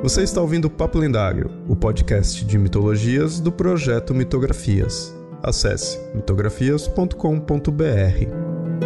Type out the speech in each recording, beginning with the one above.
Você está ouvindo o Papo Lendário, o podcast de mitologias do projeto Mitografias. Acesse mitografias.com.br.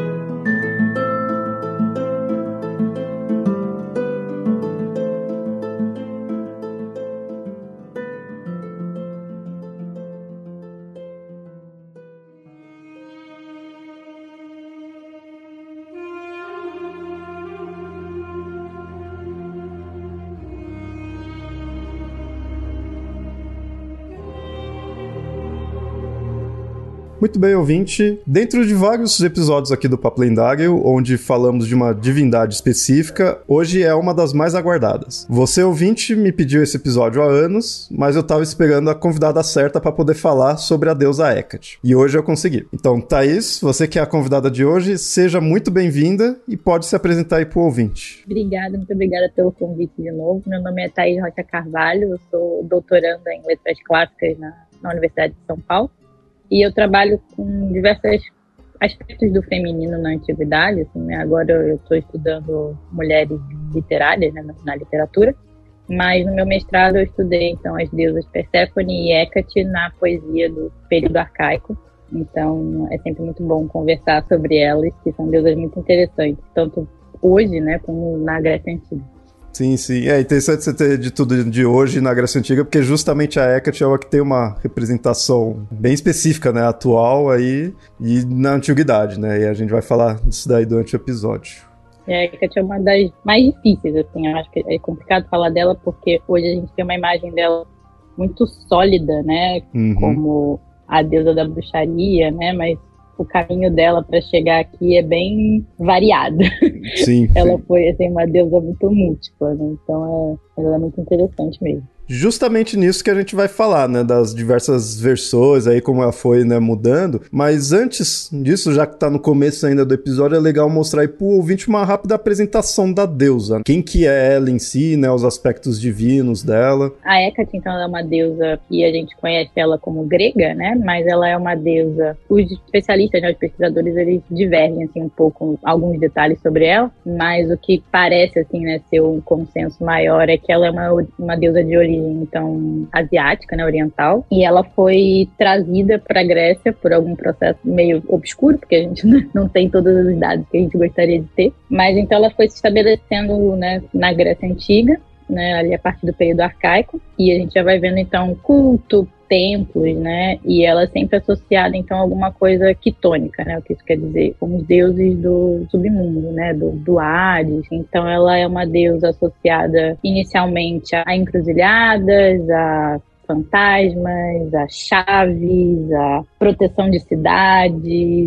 Muito bem, ouvinte. Dentro de vários episódios aqui do Papo Lendário, onde falamos de uma divindade específica, hoje é uma das mais aguardadas. Você, ouvinte, me pediu esse episódio há anos, mas eu estava esperando a convidada certa para poder falar sobre a deusa Hecate. E hoje eu consegui. Então, Thaís, você que é a convidada de hoje, seja muito bem-vinda e pode se apresentar aí pro ouvinte. Obrigada, muito obrigada pelo convite de novo. Meu nome é Thaís Rocha Carvalho, eu sou doutoranda em Letras Clássicas na Universidade de São Paulo. E eu trabalho com diversos aspectos do feminino na antiguidade. Assim, né? Agora eu estou estudando mulheres literárias, né, na literatura. Mas no meu mestrado eu estudei então as deusas Perséfone e Hécate na poesia do período arcaico. Então é sempre muito bom conversar sobre elas, que são deusas muito interessantes, tanto hoje, né, como na Grécia Antiga. Sim, sim. É interessante você ter de tudo de hoje na Grécia Antiga, porque justamente a Hecate é uma que tem uma representação bem específica, né, atual aí e na antiguidade, né, e a gente vai falar disso daí durante o episódio. A Hecate é uma das mais difíceis, assim, eu acho que é complicado falar dela porque hoje a gente tem uma imagem dela muito sólida, né, como a deusa da bruxaria, né, mas o caminho dela para chegar aqui é bem variado. Sim. Ela foi assim, uma deusa muito múltipla, né? Então ela é muito interessante mesmo. Justamente nisso que a gente vai falar, né, das diversas versões aí, como ela foi, né, mudando, mas antes disso, já que tá no começo ainda do episódio, é legal mostrar aí pro ouvinte uma rápida apresentação da deusa, quem que é ela em si, né, os aspectos divinos dela. A Hecate, então, ela é uma deusa que a gente conhece ela como grega, né, mas ela é uma deusa, os especialistas, né, os pesquisadores, eles divergem, assim, um pouco, alguns detalhes sobre ela, mas o que parece, assim, né, ser um consenso maior é que ela é uma deusa de origem então asiática, né, oriental, e ela foi trazida para a Grécia por algum processo meio obscuro, porque a gente não tem todos os dados que a gente gostaria de ter, mas então ela foi se estabelecendo, né, na Grécia Antiga, né, ali a partir do período arcaico, e a gente já vai vendo então culto, templos, né, e ela é sempre associada então a alguma coisa quitônica, né, o que isso quer dizer, como os deuses do submundo, né, do Hades. Então ela é uma deusa associada inicialmente a encruzilhadas, a fantasmas, a chaves, a proteção de cidades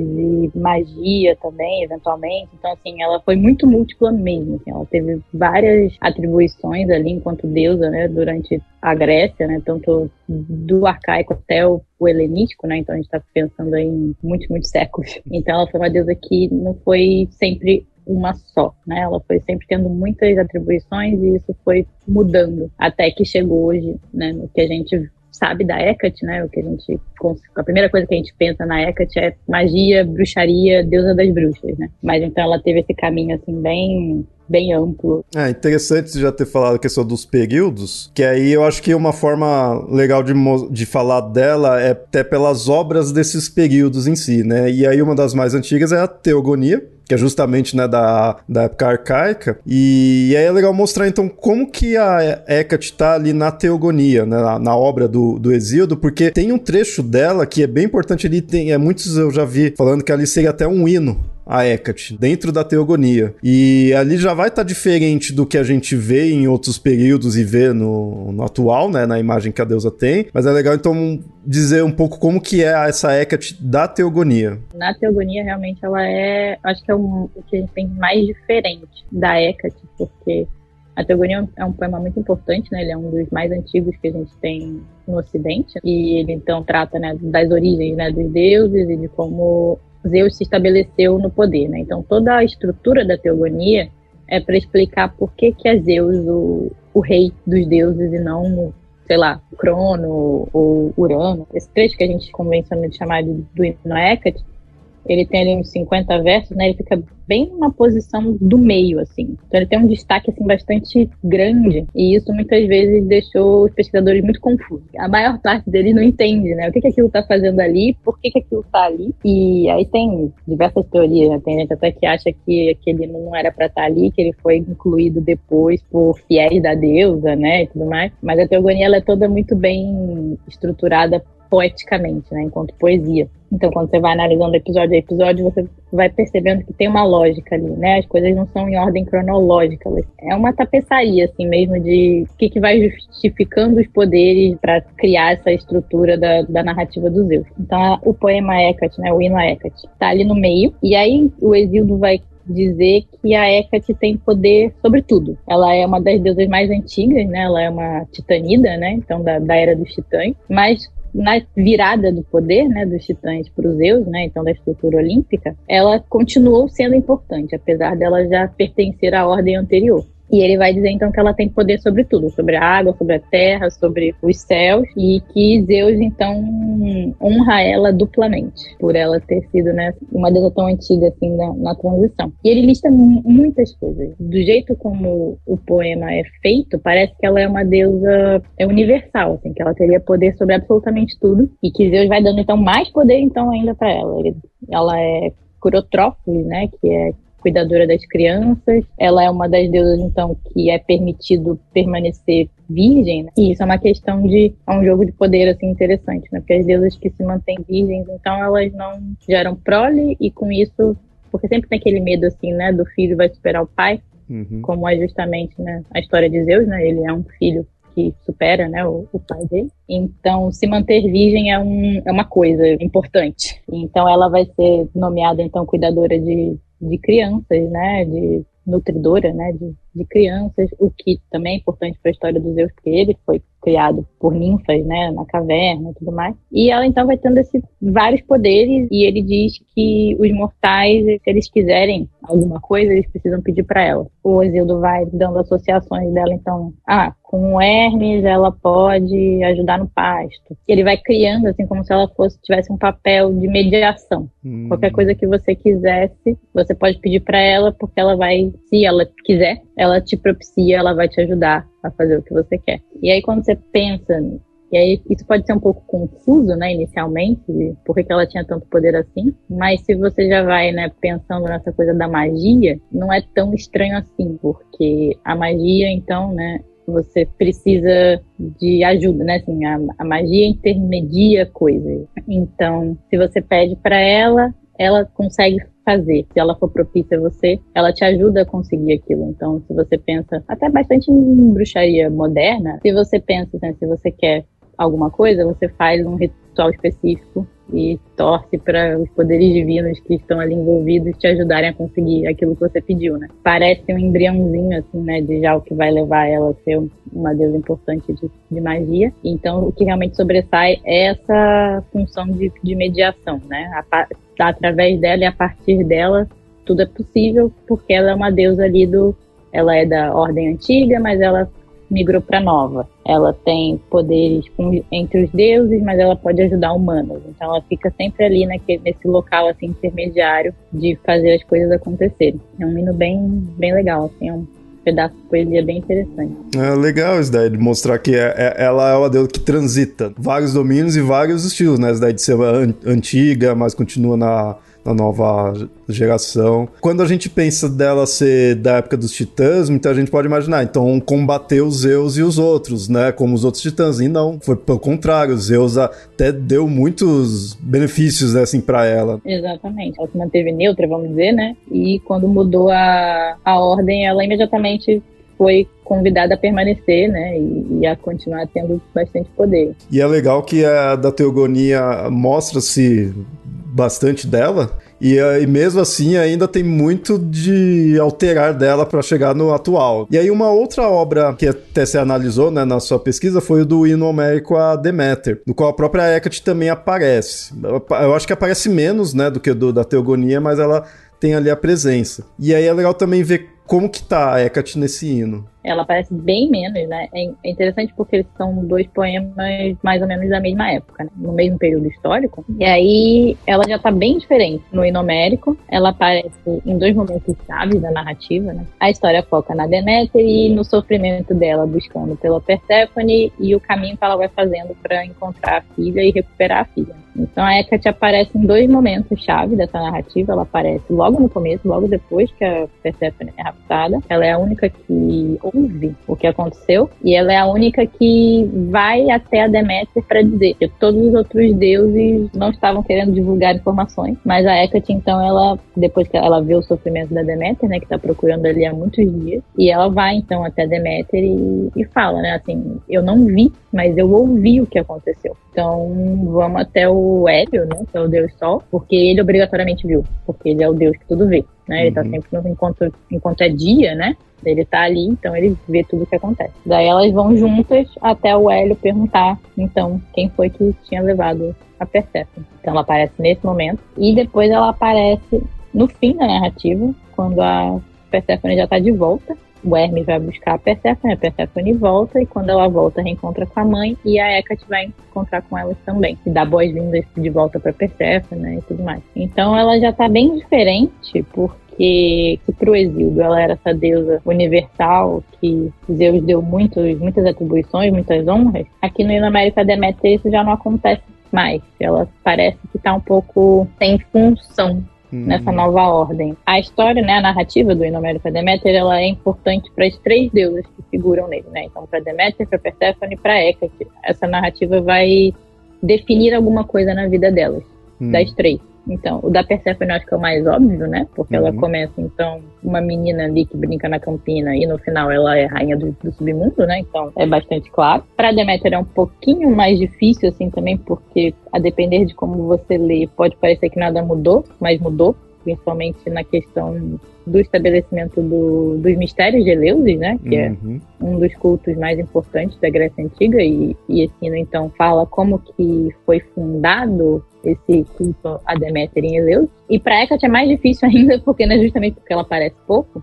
e magia também, eventualmente. Então, assim, ela foi muito múltipla mesmo. Assim, ela teve várias atribuições ali enquanto deusa, né, durante a Grécia, né, tanto do arcaico até o helenístico, né, então a gente está pensando aí em muitos séculos. Então ela foi uma deusa que não foi sempre uma só, né? Ela foi sempre tendo muitas atribuições e isso foi mudando até que chegou hoje, né? No que a gente sabe da Hecate, né? A primeira coisa que a gente pensa na Hecate é magia, bruxaria, deusa das bruxas, né? Mas então ela teve esse caminho assim bem amplo. É interessante já ter falado a questão dos períodos, que aí eu acho que uma forma legal de falar dela é até pelas obras desses períodos em si, né? E aí uma das mais antigas é a Teogonia, que é justamente, né, da época arcaica, e aí é legal mostrar então como que a Hecate tá ali na Teogonia, né, na obra do Hesíodo, porque tem um trecho dela que é bem importante ali, muitos eu já vi falando que ali seria até um hino a Hecate, dentro da Teogonia. E ali já vai estar diferente do que a gente vê em outros períodos e vê no atual, né, na imagem que a deusa tem, mas é legal então dizer um pouco como que é essa Hecate da Teogonia. Na Teogonia, realmente, ela acho que é o que a gente tem mais diferente da Hecate, porque a Teogonia é um poema muito importante, né, ele é um dos mais antigos que a gente tem no Ocidente, e ele então trata, né, das origens, né, dos deuses e de como Zeus se estabeleceu no poder, né? Então toda a estrutura da Teogonia é para explicar por que é Zeus o rei dos deuses e não, sei lá, Crono ou Urano. Esse trecho que a gente convencionalmente chama do hino Hecate, ele tem ali uns 50 versos, né? Ele fica bem na posição do meio, assim. Então ele tem um destaque, assim, bastante grande, e isso muitas vezes deixou os pesquisadores muito confusos. A maior parte deles não entende, né? O que aquilo tá fazendo ali, por que aquilo tá ali. E aí tem diversas teorias, né? Tem gente até que acha que aquele não era pra estar ali, que ele foi incluído depois por fiéis da deusa, né? E tudo mais. Mas a teogonia, ela é toda muito bem estruturada poeticamente, né, enquanto poesia. Então, quando você vai analisando episódio a episódio, você vai percebendo que tem uma lógica ali, né? As coisas não são em ordem cronológica. É uma tapeçaria, assim, mesmo de o que vai justificando os poderes para criar essa estrutura da narrativa dos Zeus. Então, o poema Hecate, né, o hino a Hecate, tá ali no meio, e aí o Hesíodo vai dizer que a Hecate tem poder sobre tudo. Ela é uma das deusas mais antigas, né? Ela é uma titanida, né? Então, da era dos titãs, mas na virada do poder, né, dos titãs para os Zeus, né, então da estrutura olímpica, ela continuou sendo importante, apesar dela já pertencer à ordem anterior. E ele vai dizer, então, que ela tem poder sobre tudo, sobre a água, sobre a terra, sobre os céus, e que Zeus, então, honra ela duplamente, por ela ter sido, né, uma deusa tão antiga, assim, na transição. E ele lista muitas coisas. Do jeito como o poema é feito, parece que ela é uma deusa universal, assim, que ela teria poder sobre absolutamente tudo, e que Zeus vai dando, então, mais poder, então, ainda para ela. Ela é Curotrópolis, né, que é cuidadora das crianças. Ela é uma das deusas, então, que é permitido permanecer virgem, né? E isso é uma questão é um jogo de poder, assim, interessante, né? Porque as deusas que se mantêm virgens, então, elas não geram prole, e com isso, porque sempre tem aquele medo, assim, né, do filho vai superar o pai, como é justamente, né, a história de Zeus, né? Ele é um filho que supera, né, o pai dele. Então, se manter virgem é uma coisa importante. Então, ela vai ser nomeada, então, cuidadora de crianças, né, de nutridora, né, de crianças, o que também é importante para a história dos Zeus, porque ele foi criado por ninfas, né, na caverna e tudo mais. E ela, então, vai tendo vários poderes, e ele diz que os mortais, se eles quiserem alguma coisa, eles precisam pedir para ela. O Hesíodo vai dando associações dela, então, com o Hermes ela pode ajudar no pasto. E ele vai criando, assim, como se ela tivesse um papel de mediação. Qualquer coisa que você quisesse, você pode pedir para ela, porque ela vai, se ela quiser, ela te propicia, ela vai te ajudar a fazer o que você quer. E aí, quando você pensa, e aí isso pode ser um pouco confuso, né, inicialmente, por que ela tinha tanto poder assim, mas se você já vai, né, pensando nessa coisa da magia, não é tão estranho assim, porque a magia, então, né, você precisa de ajuda, né? Assim, a magia intermedia coisas. Então, se você pede para ela consegue fazer. Se ela for propícia a você, ela te ajuda a conseguir aquilo. Então, se você pensa, até bastante em bruxaria moderna, se você pensa, né, se você quer alguma coisa, você faz um ritual específico e torce para os poderes divinos que estão ali envolvidos te ajudarem a conseguir aquilo que você pediu, né? Parece um embriãozinho, assim, né, de já o que vai levar ela a ser uma deusa importante de magia. Então, o que realmente sobressai é essa função de mediação, né? Através dela e a partir dela, tudo é possível, porque ela é uma deusa ali ela é da ordem antiga, mas ela migrou para nova. Ela tem poderes entre os deuses, mas ela pode ajudar humanos. Então ela fica sempre ali nesse local, assim, intermediário de fazer as coisas acontecerem. É um hino bem, bem legal, assim, é um pedaço de poesia bem interessante. É legal isso daí, de mostrar que ela é uma deusa que transita vários domínios e vários estilos, né? Isso daí de ser antiga, mas continua na nova geração. Quando a gente pensa dela ser da época dos titãs, muita gente pode imaginar, então combateu os Zeus e os outros, né, como os outros titãs, e não, foi pelo contrário, Zeus até deu muitos benefícios, né, assim, pra ela. Exatamente, ela se manteve neutra, vamos dizer, né, e quando mudou a ordem, ela imediatamente foi convidada a permanecer, né, e a continuar tendo bastante poder. E é legal que a da Teogonia mostra-se bastante dela, e mesmo assim ainda tem muito de alterar dela para chegar no atual. E aí uma outra obra que até você analisou, né, na sua pesquisa foi o do hino homérico a Deméter, no qual a própria Hecate também aparece. Eu acho que aparece menos, né, do que da Teogonia, mas ela tem ali a presença. E aí é legal também ver como que tá a Hecate nesse hino. ela aparece bem menos, né? É interessante porque eles são 2 poemas mais ou menos da mesma época, né? No mesmo período histórico. E aí ela já tá bem diferente. No Inomérico, ela aparece em 2 momentos chaves da narrativa, né? A história foca na Deméter e no sofrimento dela buscando pela Perséfone e o caminho que ela vai fazendo para encontrar a filha e recuperar a filha. Então a Hecate aparece em 2 momentos chave dessa narrativa. Ela aparece logo no começo, logo depois que a Perséfone é raptada. Ela é a única que ouve o que aconteceu e ela é a única que vai até a Deméter para dizer que todos os outros deuses não estavam querendo divulgar informações, mas a Hecate, então, ela, depois que ela vê o sofrimento da Deméter, né, que está procurando ali há muitos dias, e ela vai então até Deméter e fala, né, assim, eu não vi, mas eu ouvi o que aconteceu. Então, vamos até o Hélio, né, que é o Deus Sol, porque ele obrigatoriamente viu, porque ele é o Deus que tudo vê, né, ele tá sempre no enquanto é dia, né, ele tá ali, então ele vê tudo o que acontece. Daí elas vão juntas até o Hélio perguntar, então, quem foi que tinha levado a Perséfone. Então ela aparece nesse momento, e depois ela aparece no fim da narrativa, quando a Perséfone já tá de volta. O Hermes vai buscar a Perséfone volta, e quando ela volta, reencontra com a mãe, e a Hecate vai encontrar com elas também, e dá boas-vindas de volta pra Perséfone, né, e tudo mais. Então ela já tá bem diferente, porque pro Exíodo ela era essa deusa universal, que Zeus deu muitas atribuições, muitas honras. Aqui no Inomérico, a Deméter, isso já não acontece mais. Ela parece que tá um pouco sem função nessa nova ordem. A história, né, a narrativa do Inomérico Deméter, ela é importante para as 3 deusas que figuram nele, né? Então, para Deméter, para Perséfone e para Hecate. Essa narrativa vai definir alguma coisa na vida delas, das 3. Então, o da Perséfone eu acho que é o mais óbvio, né? Porque ela começa, então, uma menina ali que brinca na campina e no final ela é rainha do submundo, né? Então, é bastante claro. Para Deméter é um pouquinho mais difícil, assim, também, porque a depender de como você lê, pode parecer que nada mudou, mas mudou, principalmente na questão do estabelecimento dos mistérios de Eleusis, né? Que é um dos cultos mais importantes da Grécia Antiga, e esse hino, então, fala como que foi fundado esse culto a Deméter em Eleusis. E para Hecate é mais difícil ainda, porque não é justamente porque ela aparece pouco,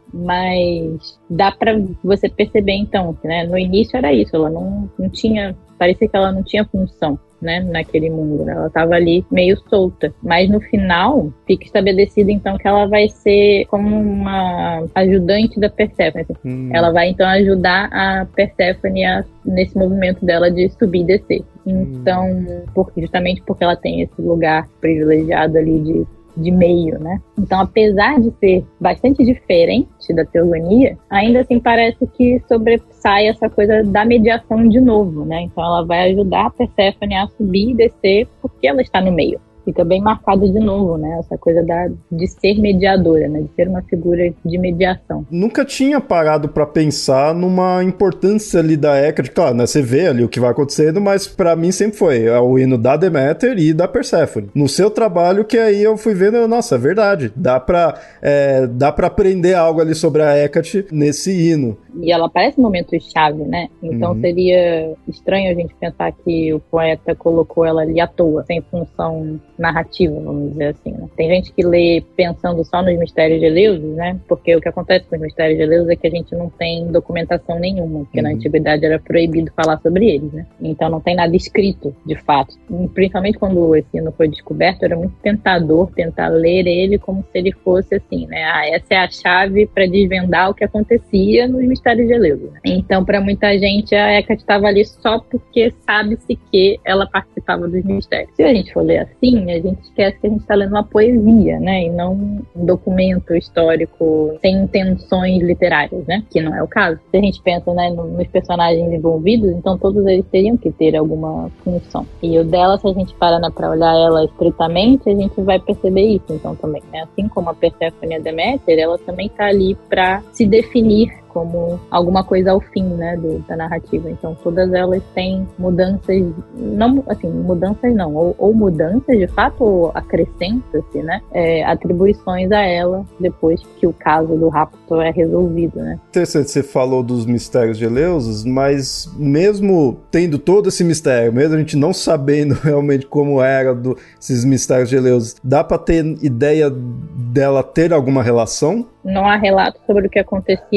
mas dá para você perceber, então, que, né, no início era isso, ela não tinha, parecia que ela não tinha função, né, naquele mundo, né? Ela estava ali meio solta, mas no final fica estabelecido, então, que ela vai ser como uma ajudante da Perséfone. Ela vai, então, ajudar a Perséfone nesse movimento dela de subir e descer. Então, justamente porque ela tem esse lugar privilegiado ali de meio, né? Então, apesar de ser bastante diferente da teogonia, ainda assim parece que sobressai essa coisa da mediação de novo, né? Então, ela vai ajudar a Perséfone a subir e descer porque ela está no meio. Fica bem marcado de novo, né? Essa coisa de ser mediadora, né? De ser uma figura de mediação. Nunca tinha parado pra pensar numa importância ali da Hecate. Claro, né? Você vê ali o que vai acontecendo, mas pra mim sempre foi o hino da Deméter e da Perséfone. No seu trabalho, que aí eu fui vendo, nossa, é verdade. Dá pra aprender algo ali sobre a Hecate nesse hino. E ela aparece em momentos chave, né? Então seria estranho a gente pensar que o poeta colocou ela ali à toa, sem função narrativa, vamos dizer assim, né? Tem gente que lê pensando só nos mistérios de Eleusis, né? Porque o que acontece com os mistérios de Eleusis é que a gente não tem documentação nenhuma, porque na antiguidade era proibido falar sobre eles, né? Então não tem nada escrito, de fato. E, principalmente quando esse hino foi descoberto, era muito tentador tentar ler ele como se ele fosse assim, né? Essa é a chave para desvendar o que acontecia nos mistérios de Eleusis, né? Então, para muita gente, a Hecate estava ali só porque sabe-se que ela participava dos mistérios. Se a gente for ler assim, a gente esquece que a gente está lendo uma poesia, né? E não um documento histórico sem intenções literárias, né? Que não é o caso. Se a gente pensa, né, nos personagens envolvidos, então todos eles teriam que ter alguma função. E o dela, se a gente para para olhar ela estritamente, a gente vai perceber isso, então, também, né? Assim como a Perséfone e a Deméter, ela também está ali para se definir como alguma coisa ao fim, né, da narrativa. Então, todas elas têm mudanças, não, assim, mudanças não, ou mudanças de fato, ou acrescenta-se, né, atribuições a ela depois que o caso do rapto é resolvido, né. Interessante, você falou dos mistérios de Eleusis, mas mesmo tendo todo esse mistério, mesmo a gente não sabendo realmente como era esses mistérios de Eleusis, dá pra ter ideia dela ter alguma relação? Não há relato sobre o que acontecia dentro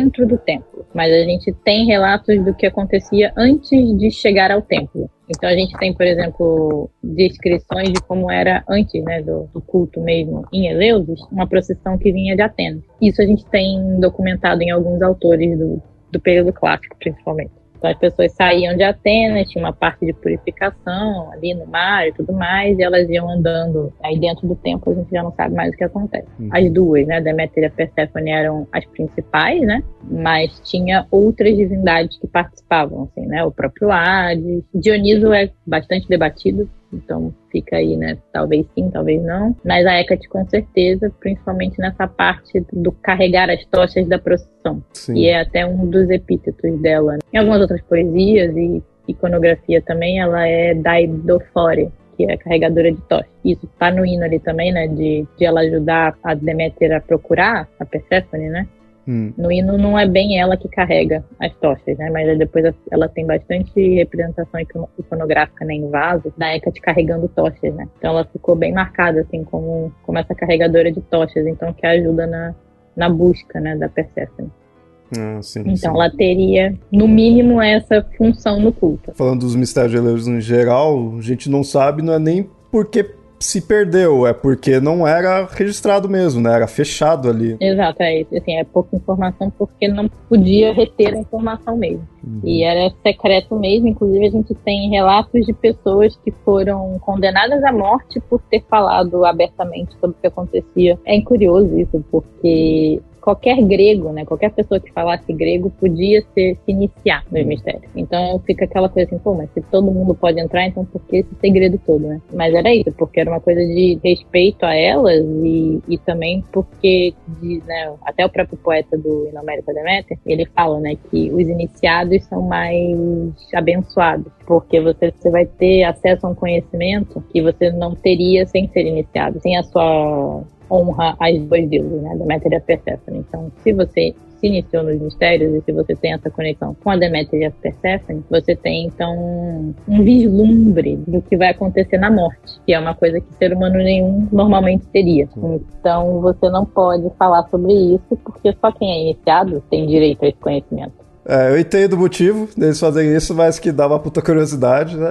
dentro do templo, mas a gente tem relatos do que acontecia antes de chegar ao templo. Então a gente tem, por exemplo, descrições de como era antes, né, do culto mesmo em Eleusis, uma procissão que vinha de Atenas. Isso a gente tem documentado em alguns autores do período clássico, principalmente. Então as pessoas saíam de Atenas, tinha uma parte de purificação ali no mar e tudo mais, e elas iam andando. Aí dentro do templo a gente já não sabe mais o que acontece. As duas, né, Deméter e a Perséfone eram as principais, né, mas tinha outras divindades que participavam, assim, né, o próprio Hades. Dioniso é bastante debatido, então fica aí, né, talvez sim, talvez não. Mas a Hécate com certeza, principalmente nessa parte do carregar as tochas da procissão. Sim. E é até um dos epítetos dela, né? Em algumas outras poesias e iconografia também, ela é Daidofore, que é a carregadora de tochas. Isso tá no hino ali também, né, de ela ajudar a Deméter a procurar a Perséfone, né? No hino não é bem ela que carrega as tochas, né? Mas depois ela tem bastante representação iconográfica, né, em vaso, da Hécate carregando tochas, né? Então ela ficou bem marcada, assim, como essa carregadora de tochas, então que ajuda na busca, né, da Perséfone. Sim, então sim. Ela teria, no mínimo, essa função no culto. Falando dos mistérios de Eleusis em geral, a gente não sabe, não é nem porque se perdeu, é porque não era registrado mesmo, né? Era fechado ali. Exato, é isso. Assim, é pouca informação porque não podia reter a informação mesmo. E era secreto mesmo. Inclusive, a gente tem relatos de pessoas que foram condenadas à morte por ter falado abertamente sobre o que acontecia. É curioso isso, porque qualquer grego, né, qualquer pessoa que falasse grego podia se iniciar nos mistérios. Então fica aquela coisa assim, pô, mas se todo mundo pode entrar, então por que esse segredo todo, né? Mas era isso, porque era uma coisa de respeito a elas e também porque, né, até o próprio poeta do Inomérico Deméter, ele fala, né, que os iniciados são mais abençoados, porque você vai ter acesso a um conhecimento que você não teria sem ser iniciado, sem a sua honra às duas deusas, né, Deméter e a Perséfone. Então, se você se iniciou nos mistérios e se você tem essa conexão com a Deméter e a Perséfone, você tem, então, um vislumbre do que vai acontecer na morte, que é uma coisa que ser humano nenhum normalmente teria. Então, você não pode falar sobre isso, porque só quem é iniciado tem direito a esse conhecimento. Eu entendo o motivo deles fazerem isso, mas que dá uma puta curiosidade, né?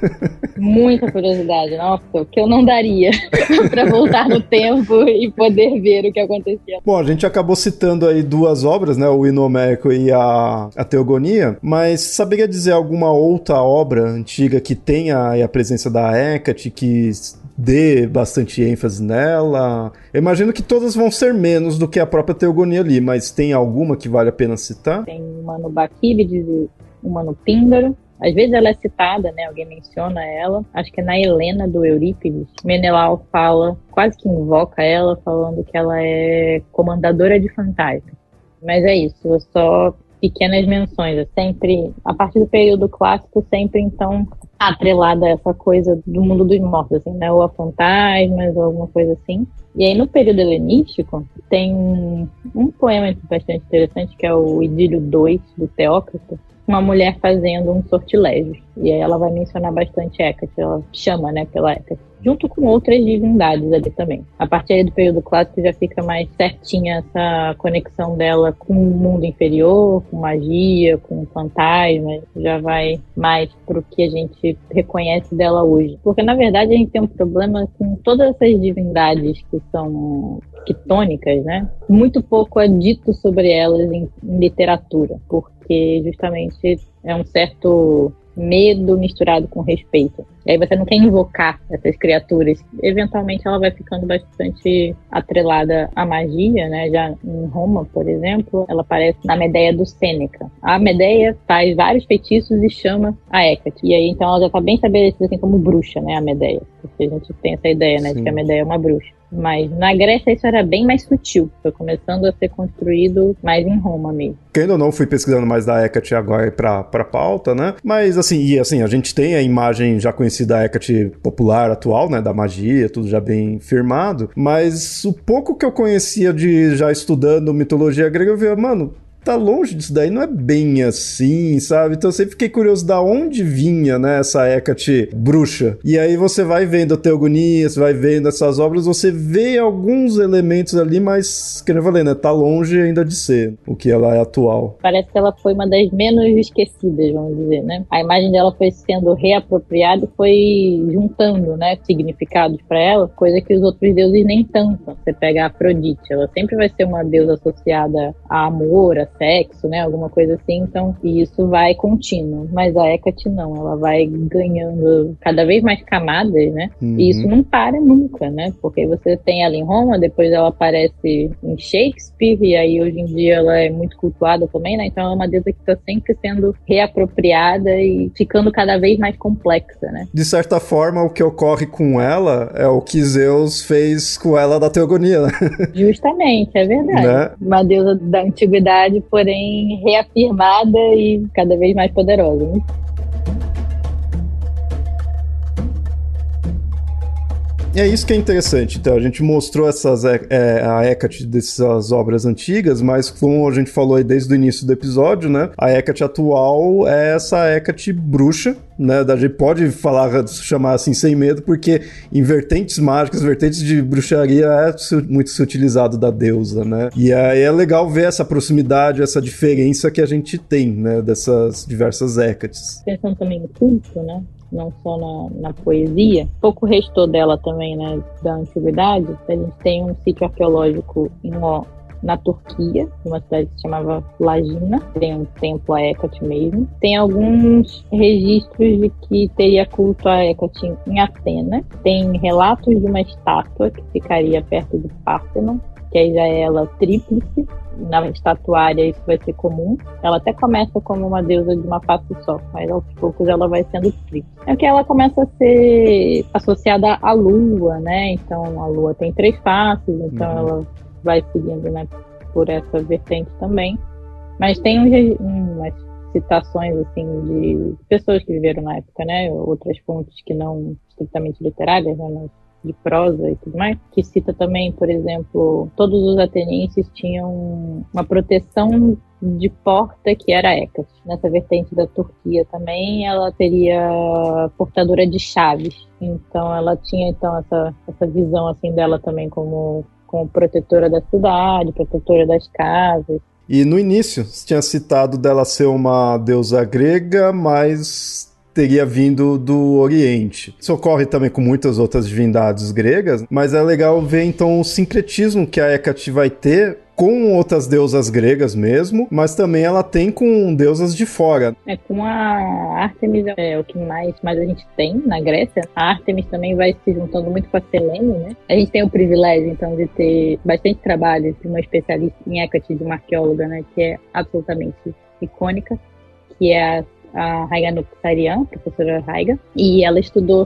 Muita curiosidade, nossa, o que eu não daria pra voltar no tempo e poder ver o que acontecia. Bom, a gente acabou citando aí duas obras, né? O hino homérico e a Teogonia, mas saberia dizer alguma outra obra antiga que tenha aí a presença da Hécate, que dê bastante ênfase nela? Eu imagino que todas vão ser menos do que a própria Teogonia ali, mas tem alguma que vale a pena citar? Tem uma no Baquílides e uma no Píndaro. Às vezes ela é citada, né? Alguém menciona ela. Acho que é na Helena do Eurípides. Menelau fala, quase que invoca ela, falando que ela é comandadora de fantasmas. Mas é isso, só pequenas menções. É sempre, a partir do período clássico, sempre então atrelada a essa coisa do mundo dos mortos, assim, né? Ou a fantasmas, ou alguma coisa assim. E aí, no período helenístico, tem um poema bastante interessante, que é o Idílio 2, do Teócrito, uma mulher fazendo um sortilégio. E aí ela vai mencionar bastante Hécate, ela chama, né, pela Hécate, junto com outras divindades ali também. A partir aí do período clássico já fica mais certinha essa conexão dela com o mundo inferior, com magia, com fantasmas, já vai mais pro que a gente reconhece dela hoje. Porque, na verdade, a gente tem um problema com todas essas divindades que são quitônicas, né? Muito pouco é dito sobre elas em literatura, porque justamente é um certo medo misturado com respeito. E aí você não quer invocar essas criaturas. Eventualmente ela vai ficando bastante atrelada à magia, né? Já em Roma, por exemplo, ela aparece na Medeia do Sêneca. A Medeia faz vários feitiços e chama a Hécate. E aí então ela já está bem estabelecida assim como bruxa, né? A Medeia. Porque a gente tem essa ideia, né? Sim. De que a Medeia é uma bruxa. Mas na Grécia isso era bem mais sutil. Foi começando a ser construído mais em Roma mesmo. Querendo ou não, fui pesquisando mais da Hécate agora pra pauta, né? Mas assim, a gente tem a imagem já conhecida da Hécate popular atual, né? Da magia, tudo já bem firmado. Mas o pouco que eu conhecia de já estudando mitologia grega, eu via, mano, tá longe disso daí, não é bem assim, sabe? Então eu sempre fiquei curioso da onde vinha, né, essa Hecate bruxa. E aí você vai vendo a Teogonia, você vai vendo essas obras, você vê alguns elementos ali, mas, que eu falei, né, tá longe ainda de ser o que ela é atual. Parece que ela foi uma das menos esquecidas, vamos dizer, né? A imagem dela foi sendo reapropriada e foi juntando, né, significados para ela, coisa que os outros deuses nem tanto. Você pega a Afrodite, ela sempre vai ser uma deusa associada a amor, a sexo, né, alguma coisa assim, então, e isso vai contínuo. Mas a Hecate não, ela vai ganhando cada vez mais camadas, né? E isso não para nunca, né? Porque você tem ela em Roma, depois ela aparece em Shakespeare, e aí hoje em dia ela é muito cultuada também, né? Então ela é uma deusa que está sempre sendo reapropriada e ficando cada vez mais complexa, né? De certa forma, o que ocorre com ela é o que Zeus fez com ela da Teogonia, né? Justamente, é verdade. Né? Uma deusa da antiguidade, porém reafirmada e cada vez mais poderosa, né? E é isso que é interessante. Então, a gente mostrou a Hecate dessas obras antigas, mas como a gente falou aí desde o início do episódio, né? A Hecate atual é essa Hecate bruxa, né? A gente pode chamar assim sem medo, porque em vertentes mágicas, vertentes de bruxaria é muito se utilizado da deusa, né? E aí é legal ver essa proximidade, essa diferença que a gente tem, né? Dessas diversas Hecates. Pensando também no culto, né? Não só na poesia. Pouco restou dela também, né, da antiguidade. A gente tem um sítio arqueológico na Turquia, uma cidade que se chamava Lagina, tem um templo a Hecate mesmo. Tem alguns registros de que teria culto a Hecate em Atenas. Tem relatos de uma estátua que ficaria perto do Párteno, que aí já é ela tríplice. Na estatuária isso vai ser comum. Ela até começa como uma deusa de uma face só, mas aos poucos ela vai sendo tríplice. É que ela começa a ser associada à lua, né? Então a lua tem 3 faces, então ela vai seguindo, né, por essa vertente também. Mas tem umas citações assim de pessoas que viveram na época, né? Outras fontes que não estritamente literárias, né? De prosa e tudo mais, que cita também, por exemplo, todos os atenienses tinham uma proteção de porta que era Hecate. Nessa vertente da Turquia também, ela seria portadora de chaves. Então ela tinha essa visão assim dela também como protetora da cidade, protetora das casas. E no início, você tinha citado dela ser uma deusa grega, mas teria vindo do Oriente. Isso ocorre também com muitas outras divindades gregas, mas é legal ver então o sincretismo que a Hecate vai ter com outras deusas gregas mesmo, mas também ela tem com deusas de fora. Com a Ártemis é o que mais a gente tem na Grécia. A Ártemis também vai se juntando muito com a Selene, né? A gente tem o privilégio, então, de ter bastante trabalho de uma especialista em Hecate, de uma arqueóloga, né? Que é absolutamente icônica, que é a Raiga Nupsarian, professora Raiga, e ela estudou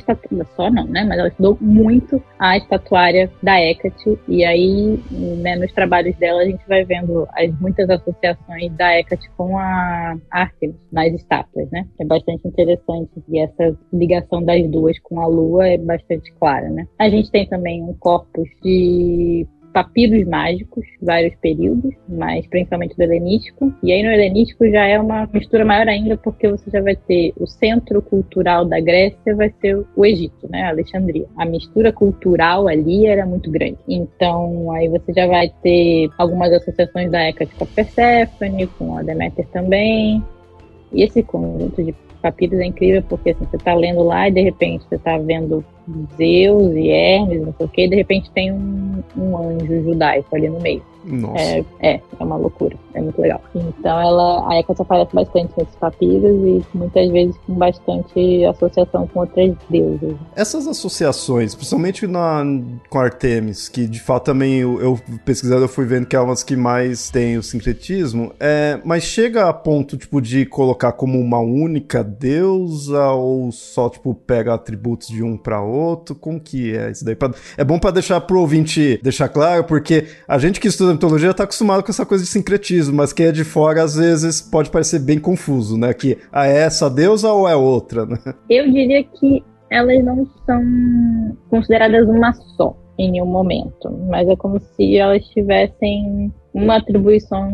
mas ela estudou muito a estatuária da Hecate, e aí, né, nos trabalhos dela a gente vai vendo muitas associações da Hecate com a Ártemis nas estátuas, né? É bastante interessante, e essa ligação das duas com a Lua é bastante clara, né? A gente tem também um corpus de papiros mágicos, vários períodos, mas principalmente do helenístico. E aí no helenístico já é uma mistura maior ainda, porque você já vai ter o centro cultural da Grécia, vai ser o Egito, né, Alexandria. A mistura cultural ali era muito grande. Então aí você já vai ter algumas associações da Hecate com a Perséfone, com a Deméter também. E esse conjunto de papiros é incrível, porque assim, você tá lendo lá e de repente você tá vendo Zeus e Hermes, não sei o que, e de repente tem um anjo judaico ali no meio. Nossa. É uma loucura, é muito legal. Então a Hecate aparece bastante nesses papiros e muitas vezes com bastante associação com outras deusas. Essas associações, principalmente com Artemis, que de fato também eu pesquisando, eu fui vendo que é umas que mais tem o sincretismo, mas chega a ponto tipo de colocar como uma única deusa ou só tipo pega atributos de um para outro? Como que é isso daí? É bom para deixar pro ouvinte deixar claro, porque a gente que estuda mitologia tá acostumado com essa coisa de sincretismo, mas quem é de fora às vezes pode parecer bem confuso, né? Que é essa deusa ou é outra, né? Eu diria que elas não são consideradas uma só em nenhum momento, mas é como se elas tivessem uma atribuição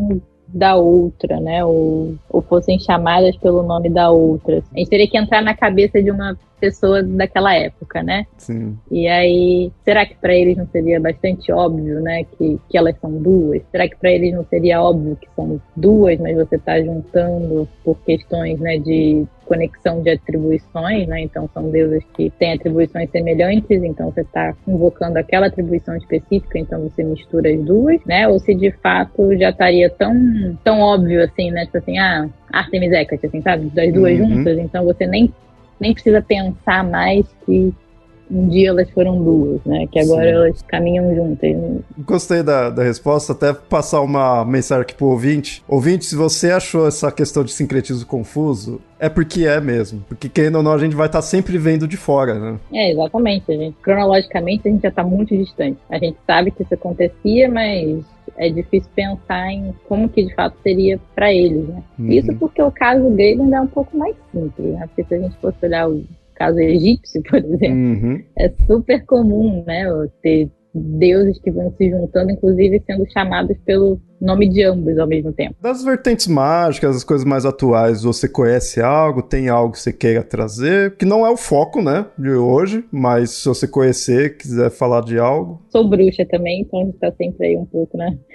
da outra, né? Ou fossem chamadas pelo nome da outra. A gente teria que entrar na cabeça de uma pessoa daquela época, né? Sim. E aí, será que para eles não seria bastante óbvio, né, que elas são duas? Será que para eles não seria óbvio que são duas, mas você está juntando por questões, né, de conexão de atribuições, né? Então são deusas que têm atribuições semelhantes, então você está invocando aquela atribuição específica, então você mistura as duas, né? Ou se de fato já estaria tão óbvio assim, né? Tipo assim, Artemis e Hecate, assim, sabe? Das duas juntas, então você nem precisa pensar mais que um dia elas foram duas, né? Que agora Sim. elas caminham juntas. Gostei da resposta, até passar uma mensagem aqui pro ouvinte. Ouvinte, se você achou essa questão de sincretismo confuso, é porque é mesmo. Porque querendo ou não, a gente vai estar sempre vendo de fora, né? Exatamente. Cronologicamente, a gente já está muito distante. A gente sabe que isso acontecia, mas é difícil pensar em como que de fato seria para eles, né? Isso porque o caso grego ainda é um pouco mais simples, né? Porque se a gente fosse olhar o caso egípcio, por exemplo, é super comum, né, ter deuses que vão se juntando, inclusive sendo chamados pelo nome de ambos ao mesmo tempo. Das vertentes mágicas, as coisas mais atuais, você conhece algo, tem algo que você queira trazer, que não é o foco, né, de hoje, mas se você conhecer, quiser falar de algo. Sou bruxa também, então a gente tá sempre aí um pouco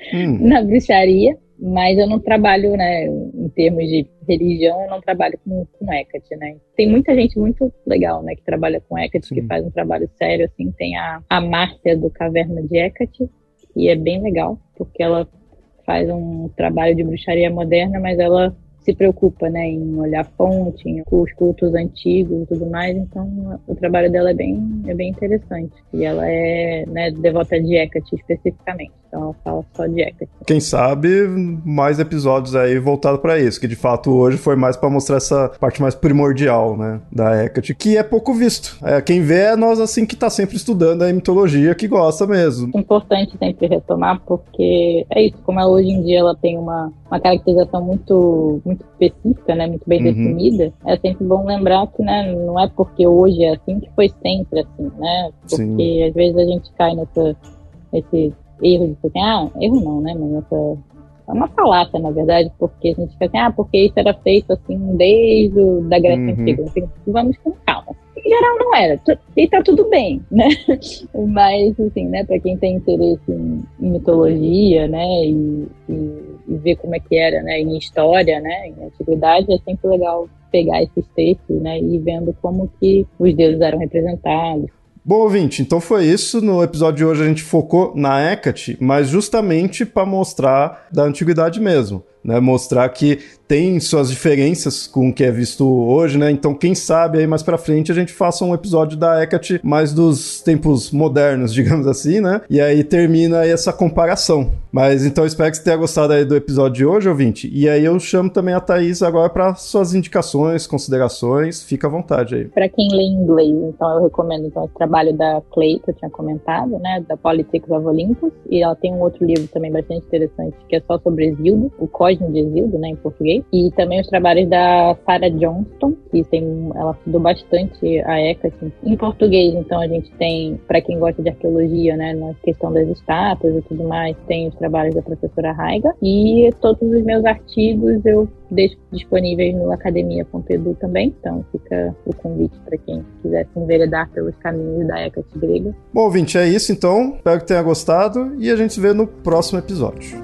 na bruxaria. Mas eu não trabalho, né, em termos de religião, eu não trabalho com Hecate, né. Tem muita gente muito legal, né, que trabalha com Hecate, que faz um trabalho sério, assim. Tem a Márcia do Caverna de Hecate, e é bem legal, porque ela faz um trabalho de bruxaria moderna, mas ela se preocupa, né, em olhar fonte, em os cultos antigos e tudo mais, então o trabalho dela é bem interessante. E ela é, né, devota de Hecate especificamente, então ela fala só de Hecate. Quem sabe mais episódios aí voltados para isso, que de fato hoje foi mais para mostrar essa parte mais primordial, né, da Hecate, que é pouco visto. Quem vê é nós, assim, que tá sempre estudando a mitologia, que gosta mesmo. É importante sempre retomar, porque é isso, como ela, hoje em dia ela tem uma caracterização muito específica, né, muito bem definida, é sempre bom lembrar que, né, não é porque hoje é assim que foi sempre assim, né, porque Sim. às vezes a gente cai nesse erro de assim, erro não, né, mas é uma falácia, na verdade, porque a gente fica assim, porque isso era feito assim desde da Grécia Antiga, assim, vamos com calma. Em geral não era, e tá tudo bem, né, mas assim, né, pra quem tem interesse em mitologia, né, e ver como é que era, né, em história, né, em antiguidade, é sempre legal pegar esses textos, né, e ir vendo como que os deuses eram representados. Bom, ouvinte, então foi isso. No episódio de hoje a gente focou na Hecate, mas justamente para mostrar da antiguidade mesmo, né? Mostrar que tem suas diferenças com o que é visto hoje, né? Então, quem sabe aí mais pra frente a gente faça um episódio da Hecate mais dos tempos modernos, digamos assim, né? E aí termina aí essa comparação. Mas então espero que você tenha gostado aí do episódio de hoje, ouvinte. E aí eu chamo também a Thaís agora para suas indicações, considerações. Fica à vontade aí. Para quem lê inglês, então eu recomendo então, esse trabalho da Clay, que eu tinha comentado, né? Da Politics of Olympus. E ela tem um outro livro também bastante interessante, que é só sobre Exildo, o Cosmo de Exildo, né? Em português. E também os trabalhos da Sarah Johnston, que ela estudou bastante a Hecate em português. Então a gente tem, para quem gosta de arqueologia, né, na questão das estátuas e tudo mais, tem os trabalhos da professora Raiga. E todos os meus artigos eu deixo disponíveis no academia.edu também. Então fica o convite para quem quiser se enveredar pelos caminhos da Hecate grega. Bom, ouvinte, é isso então. Espero que tenha gostado e a gente se vê no próximo episódio.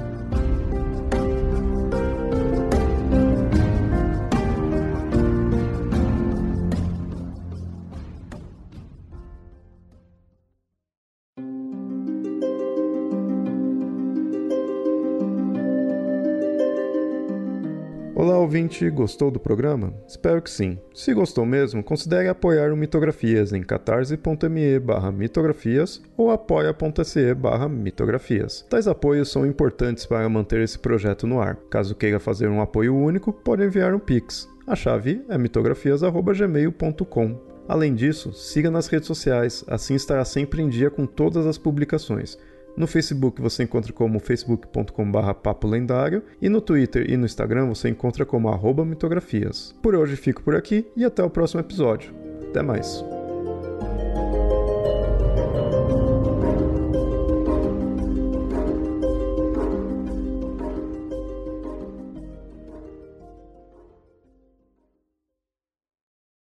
Olá, ouvinte, gostou do programa? Espero que sim. Se gostou mesmo, considere apoiar o Mitografias em catarse.me/mitografias ou apoia.se/mitografias. Tais apoios são importantes para manter esse projeto no ar. Caso queira fazer um apoio único, pode enviar um Pix. A chave é mitografias@gmail.com. Além disso, siga nas redes sociais, assim estará sempre em dia com todas as publicações. No Facebook você encontra como facebook.com/papolendário e no Twitter e no Instagram você encontra como @mitografias. Por hoje fico por aqui e até o próximo episódio. Até mais!